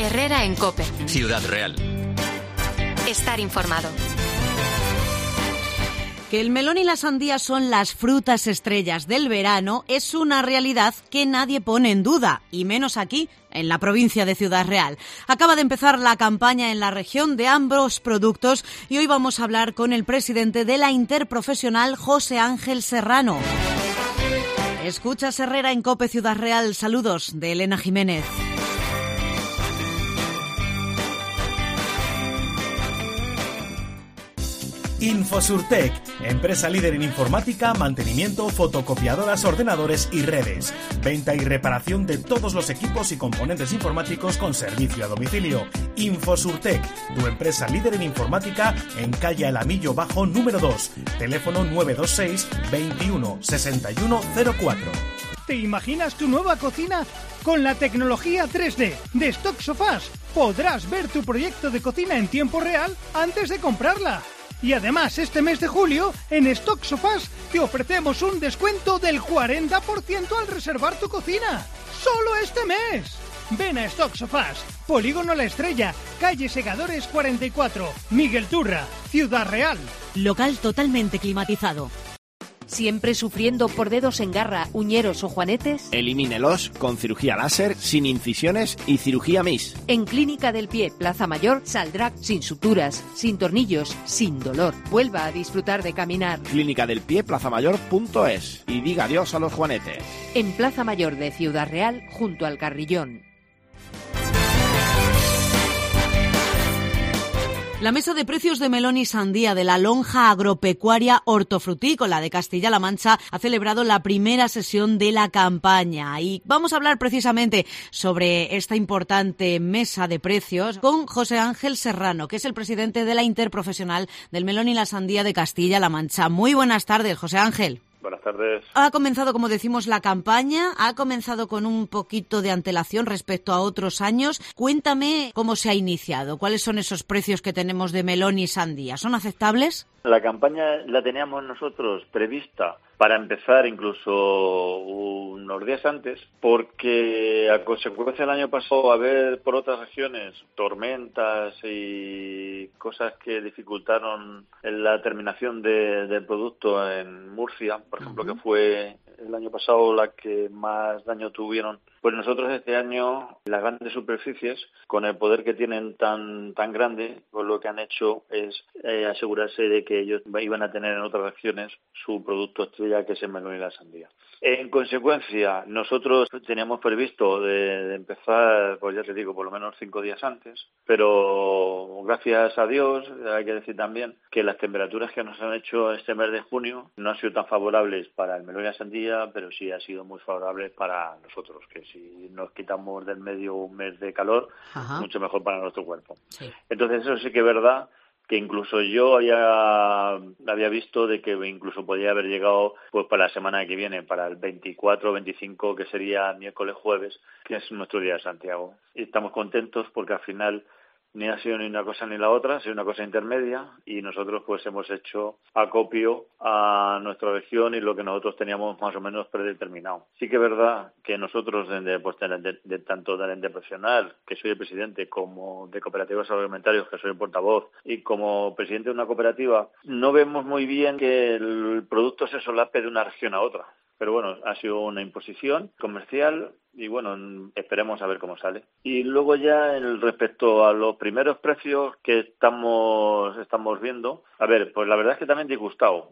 Herrera en COPE. Ciudad Real. Estar informado. Que el melón y la sandía son las frutas estrellas del verano es una realidad que nadie pone en duda, y menos aquí, en la provincia de Ciudad Real. Acaba de empezar la campaña en la región de ambos productos y hoy vamos a hablar con el presidente de la Interprofesional, José Ángel Serrano. Escuchas Herrera en COPE Ciudad Real. Saludos de Elena Jiménez. Infosurtec, empresa líder en informática, mantenimiento, fotocopiadoras, ordenadores y redes. Venta y reparación de todos los equipos y componentes informáticos con servicio a domicilio. Infosurtec, tu empresa líder en informática en calle Alamillo Bajo número 2. Teléfono 926 21 61 04. ¿Te imaginas tu nueva cocina? Con la tecnología 3D de Stock Sofás podrás ver tu proyecto de cocina en tiempo real antes de comprarla. Y además, este mes de julio, en Stock Sofás te ofrecemos un descuento del 40% al reservar tu cocina. ¡Solo este mes! Ven a Stock Sofás, Polígono La Estrella, calle Segadores 44, Miguel Turra, Ciudad Real. Local totalmente climatizado. ¿Siempre sufriendo por dedos en garra, uñeros o juanetes? Elimínelos con cirugía láser, sin incisiones y cirugía MIS. En Clínica del Pie, Plaza Mayor, saldrá sin suturas, sin tornillos, sin dolor. Vuelva a disfrutar de caminar. Clínica del Pie, plazamayor.es. Y diga adiós a los juanetes. En Plaza Mayor de Ciudad Real, junto al Carrillón. La mesa de precios de melón y sandía de la lonja agropecuaria hortofrutícola de Castilla-La Mancha ha celebrado la primera sesión de la campaña y vamos a hablar precisamente sobre esta importante mesa de precios con José Ángel Serrano, que es el presidente de la Interprofesional del melón y la sandía de Castilla-La Mancha. Muy buenas tardes, José Ángel. Buenas tardes. Ha comenzado, como decimos, la campaña, ha comenzado con un poquito de antelación respecto a otros años. Cuéntame cómo se ha iniciado, cuáles son esos precios que tenemos de melón y sandía. ¿Son aceptables? La campaña la teníamos nosotros prevista para empezar incluso unos días antes, porque a consecuencia del año pasado haber por otras regiones tormentas y cosas que dificultaron la terminación del producto en Murcia, por ejemplo, que fue el año pasado la que más daño tuvieron, pues nosotros este año las grandes superficies, con el poder que tienen tan grande, pues lo que han hecho es asegurarse de que ellos iban a tener en otras regiones su producto estrella, que es el melón y la sandía. En consecuencia, nosotros teníamos previsto de empezar, pues ya te digo, por lo menos 5 días antes, pero gracias a Dios, hay que decir también que las temperaturas que nos han hecho este mes de junio no han sido tan favorables para el melón y la sandía, pero sí han sido muy favorables para nosotros, que si nos quitamos del medio un mes de calor, mucho mejor para nuestro cuerpo. Sí. Entonces eso sí que es verdad, que incluso yo había visto de que incluso podía haber llegado pues para la semana que viene, para el 24 o 25, que sería miércoles jueves, que es nuestro día de Santiago. Y estamos contentos porque al final ni ha sido ni una cosa ni la otra, ha sido una cosa intermedia, y nosotros pues hemos hecho acopio a nuestra región y lo que nosotros teníamos más o menos predeterminado. Sí que es verdad que nosotros, tanto de la Interprofesional, que soy el presidente, como de Cooperativas Agroalimentarios, que soy el portavoz, y como presidente de una cooperativa, no vemos muy bien que el producto se solape de una región a otra. Pero bueno, ha sido una imposición comercial y bueno, esperemos a ver cómo sale. Y luego ya respecto a los primeros precios que estamos viendo, a ver, pues la verdad es que también disgustado,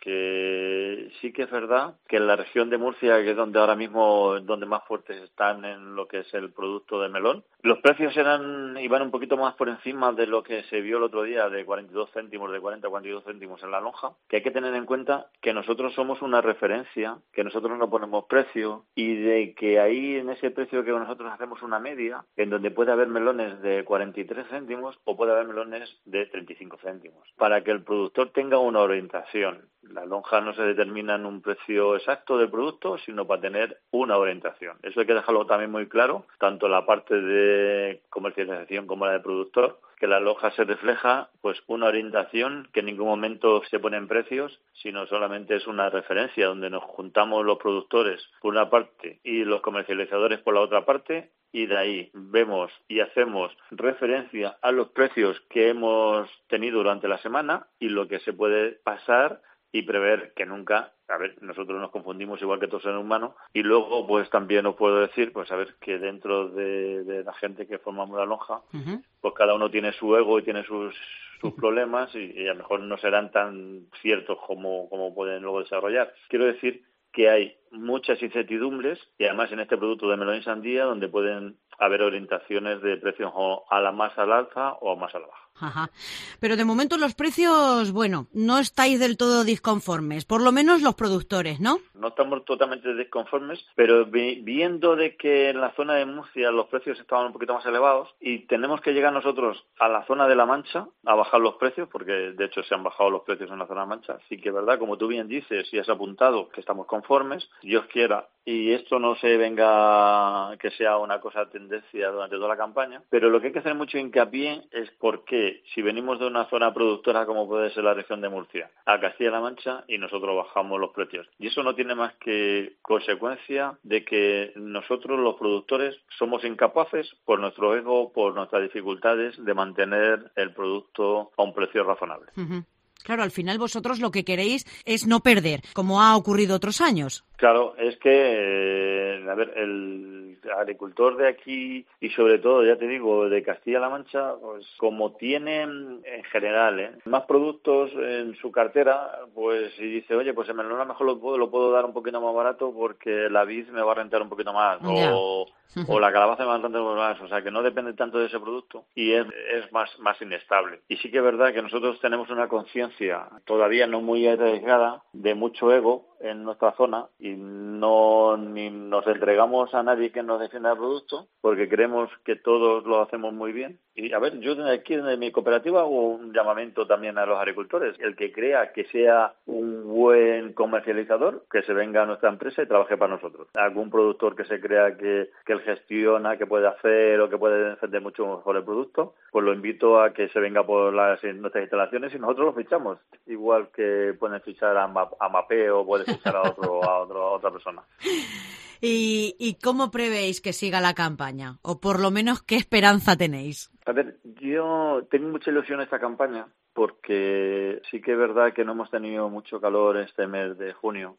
porque sí que es verdad que en la región de Murcia, que es donde ahora mismo donde más fuertes están en lo que es el producto de melón, los precios iban un poquito más por encima de lo que se vio el otro día, de 42 céntimos, de 40 a 42 céntimos en la lonja, que hay que tener en cuenta que nosotros somos una referencia, que nosotros no ponemos precio, y de que ahí en ese precio que nosotros hacemos una media, en donde puede haber melones de 43 céntimos o puede haber melones de 35 céntimos, para que el productor tenga una orientación. La lonja no se determina en un precio exacto del producto, sino para tener una orientación. Eso hay que dejarlo también muy claro, tanto en la parte de comercialización como la de productor, que la lonja se refleja pues una orientación que en ningún momento se pone en precios, sino solamente es una referencia donde nos juntamos los productores por una parte y los comercializadores por la otra parte, y de ahí vemos y hacemos referencia a los precios que hemos tenido durante la semana y lo que se puede pasar y prever que nunca, nosotros nos confundimos igual que todo ser humano, y luego pues también os puedo decir, pues que dentro de la gente que formamos la lonja, pues cada uno tiene su ego y tiene sus problemas y a lo mejor no serán tan ciertos como pueden luego desarrollar. Quiero decir que hay muchas incertidumbres y además en este producto de melón y sandía donde pueden haber orientaciones de precios a la más al alza o más a la baja. Ajá. Pero de momento los precios, no estáis del todo disconformes, por lo menos los productores, ¿no? No estamos totalmente disconformes, pero viendo de que en la zona de Murcia los precios estaban un poquito más elevados y tenemos que llegar nosotros a la zona de La Mancha a bajar los precios, porque de hecho se han bajado los precios en la zona de La Mancha, así que verdad, como tú bien dices y has apuntado que estamos conformes, Dios quiera, y esto no se venga que sea una cosa tendencia durante toda la campaña, pero lo que hay que hacer mucho hincapié es por qué si venimos de una zona productora como puede ser la región de Murcia a Castilla-La Mancha y nosotros bajamos los precios. Y eso no tiene más que consecuencia de que nosotros los productores somos incapaces por nuestro ego, por nuestras dificultades de mantener el producto a un precio razonable. Uh-huh. Claro, al final vosotros lo que queréis es no perder, como ha ocurrido otros años. Claro, es que, el agricultor de aquí y sobre todo, ya te digo, de Castilla-La Mancha, pues como tienen en general más productos en su cartera, pues y dice, oye, pues el melón a lo mejor lo puedo dar un poquito más barato porque la vid me va a rentar un poquito más, o la calabaza me va a rentar un poquito más, o sea que no depende tanto de ese producto y es más inestable. Y sí que es verdad que nosotros tenemos una conciencia todavía no muy arriesgada de mucho ego en nuestra zona y ni nos entregamos a nadie que nos defienda el producto porque creemos que todos lo hacemos muy bien. Y yo desde aquí, desde mi cooperativa, hago un llamamiento también a los agricultores. El que crea que sea un buen comercializador, que se venga a nuestra empresa y trabaje para nosotros. Algún productor que se crea que él gestiona, que puede hacer o que puede defender mucho mejor el producto, pues lo invito a que se venga por nuestras instalaciones y nosotros lo fichamos. Igual que pueden fichar a Mapé o pueden fichar a otra persona. ¿Y cómo prevéis que siga la campaña? O por lo menos, ¿qué esperanza tenéis? Yo tengo mucha ilusión en esta campaña porque sí que es verdad que no hemos tenido mucho calor este mes de junio,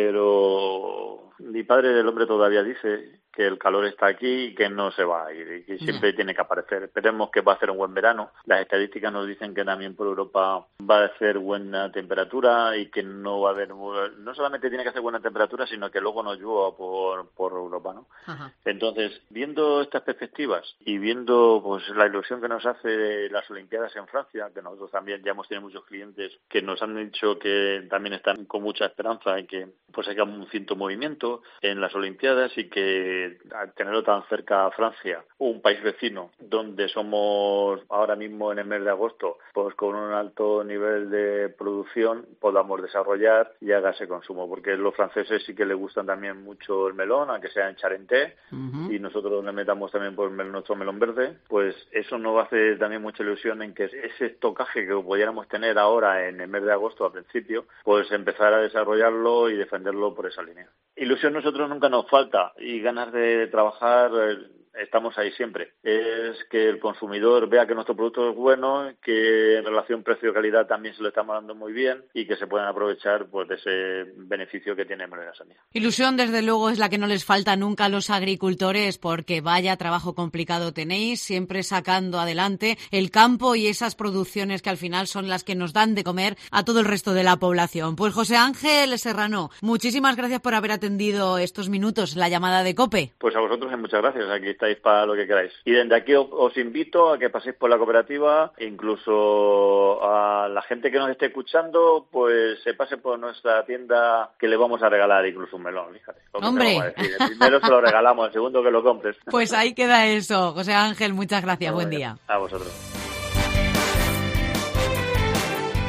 pero mi padre del hombre todavía dice que el calor está aquí y que no se va a ir y que siempre tiene que aparecer. Esperemos que va a ser un buen verano. Las estadísticas nos dicen que también por Europa va a ser buena temperatura y que no va a haber... No solamente tiene que hacer buena temperatura, sino que luego no llueva por Europa, ¿no? Ajá. Entonces, viendo estas perspectivas y viendo pues la ilusión que nos hace las Olimpiadas en Francia, que nosotros también ya hemos tenido muchos clientes que nos han dicho que también están con mucha esperanza y que pues haya un cierto movimiento en las Olimpiadas y que al tenerlo tan cerca a Francia, un país vecino, donde somos ahora mismo en el mes de agosto, pues con un alto nivel de producción podamos desarrollar y haga ese consumo, porque los franceses sí que les gustan también mucho el melón, aunque sea en Charentais, y nosotros le metamos también por nuestro melón verde, pues eso nos hace también mucha ilusión en que ese estocaje que pudiéramos tener ahora en el mes de agosto al principio, pues empezar a desarrollarlo y defenderlo por esa línea. Ilusión nosotros nunca nos falta y ganas de trabajar estamos ahí siempre. Es que el consumidor vea que nuestro producto es bueno, que en relación precio-calidad también se lo estamos dando muy bien y que se puedan aprovechar pues de ese beneficio que tiene Melón y Sandía. Ilusión, desde luego, es la que no les falta nunca a los agricultores, porque vaya trabajo complicado tenéis, siempre sacando adelante el campo y esas producciones que al final son las que nos dan de comer a todo el resto de la población. Pues José Ángel Serrano, muchísimas gracias por haber atendido estos minutos la llamada de COPE. Pues a vosotros muchas gracias, aquí estáis para lo que queráis. Y desde aquí os invito a que paséis por la cooperativa, incluso a la gente que nos esté escuchando, pues se pase por nuestra tienda que le vamos a regalar incluso un melón, fíjate. ¡Hombre! El primero se lo regalamos, el segundo que lo compres. Pues ahí queda eso. José Ángel, muchas gracias, buen día. A vosotros.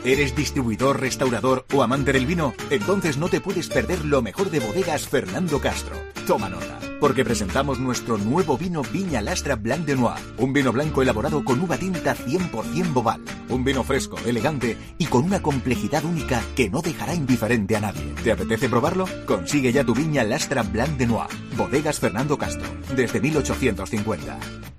¿Eres distribuidor, restaurador o amante del vino? Entonces no te puedes perder lo mejor de Bodegas Fernando Castro. Toma nota, porque presentamos nuestro nuevo vino Viña Lastra Blanc de Noir. Un vino blanco elaborado con uva tinta 100% Boval. Un vino fresco, elegante y con una complejidad única que no dejará indiferente a nadie. ¿Te apetece probarlo? Consigue ya tu Viña Lastra Blanc de Noir. Bodegas Fernando Castro, desde 1850.